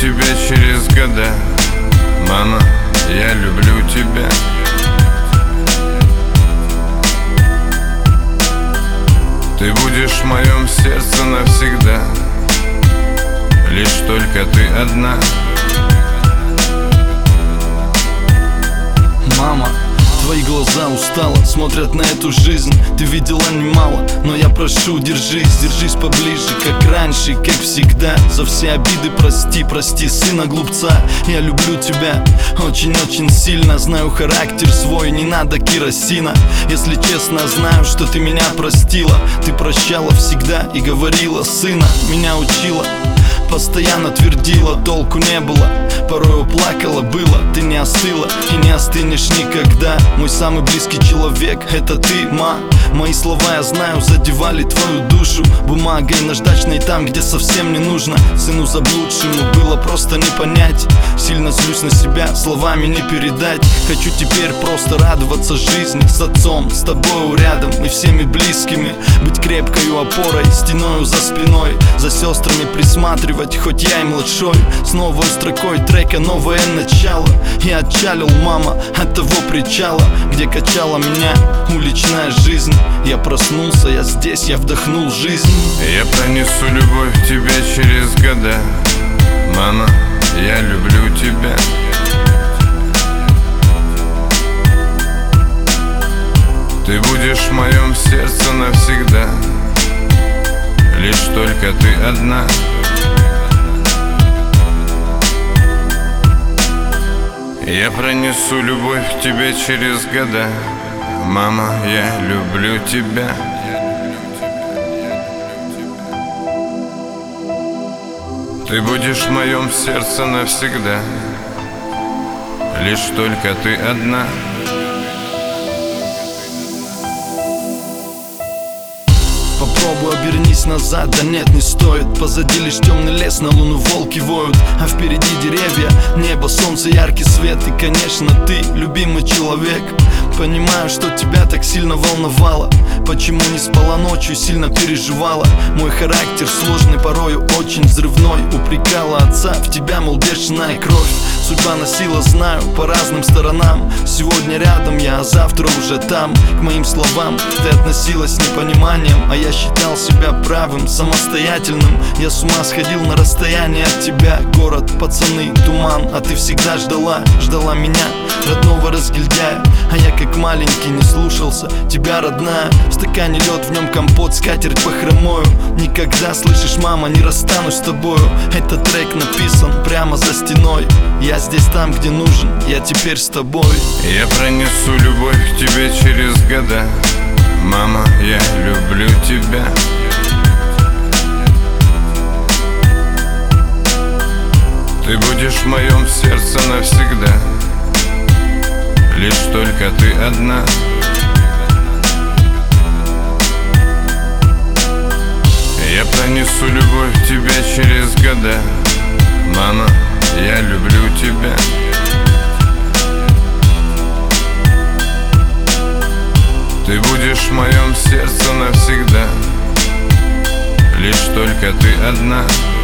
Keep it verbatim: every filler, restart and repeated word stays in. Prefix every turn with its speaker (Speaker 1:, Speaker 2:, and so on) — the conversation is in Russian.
Speaker 1: тебя через года. Мама, я люблю тебя. Ты будешь в моем сердце навсегда. Лишь только ты одна.
Speaker 2: Мама, твои глаза устало смотрят на эту жизнь. Ты видела немало, но я прошу, держись, держись поближе, как раньше, как всегда. За все обиды прости, прости сына глупца. Я люблю тебя очень-очень сильно. Знаю характер свой, не надо керосина. Если честно, знаю, что ты меня простила. Ты прощала всегда и говорила, сына, меня учила. Постоянно твердила, толку не было. Порою плакала, было, ты не остыла и не остынешь никогда. Мой самый близкий человек, это ты, ма. Мои слова, я знаю, задевали твою душу бумагой наждачной там, где совсем не нужно. Сыну заблудшему было просто не понять. Сильно злюсь на себя, словами не передать. Хочу теперь просто радоваться жизни. С отцом, с тобою рядом и всеми близкими. Быть крепкою опорой, стеною за спиной. За сестрами присматривать, хоть я и младшой. С новой строкой трека новое начало. Я отчалил, мама, от того причала, где качала меня уличная жизнь. Я проснулся, я здесь, я вдохнул жизнь.
Speaker 1: Я пронесу любовь к тебе через года. Мама, я люблю тебя. Ты будешь в моем сердце навсегда. Лишь только ты одна. Я пронесу любовь к тебе через года. Мама, я люблю тебя. Ты будешь в моем сердце навсегда. Лишь только ты одна.
Speaker 2: Попробуй обернись назад, да нет, не стоит. Позади лишь темный лес, на луну волки воют. А впереди деревья, небо, солнце, яркий свет. И, конечно, ты, любимый человек. Понимаю, что тебя так сильно волновало. Почему не спала ночью, сильно переживала. Мой характер сложный, порою очень взрывной. Упрекала отца, в тебя, мол, бешеная кровь. Судьба носила, знаю, по разным сторонам. Сегодня рядом я, а завтра уже там. К моим словам ты относилась с непониманием, а я считал себя правым, самостоятельным. Я с ума сходил на расстоянии от тебя. Город, пацаны, туман, а ты всегда ждала, ждала меня, родного разгильдяя. А я как маленький не слушался тебя, родная. В стакане лед, в нем компот, скатерть похромою. Никогда, слышишь, мама, не расстанусь с тобою. Этот трек написан прямо за стеной. Я здесь там, где нужен, я теперь с тобой.
Speaker 1: Я пронесу любовь к тебе через года. Мама, я люблю тебя. Ты будешь в моем сердце навсегда. Лишь только ты одна. Я пронесу любовь к тебе через года. Мама, я люблю тебя. Ты будешь в моем сердце навсегда. Лишь только ты одна.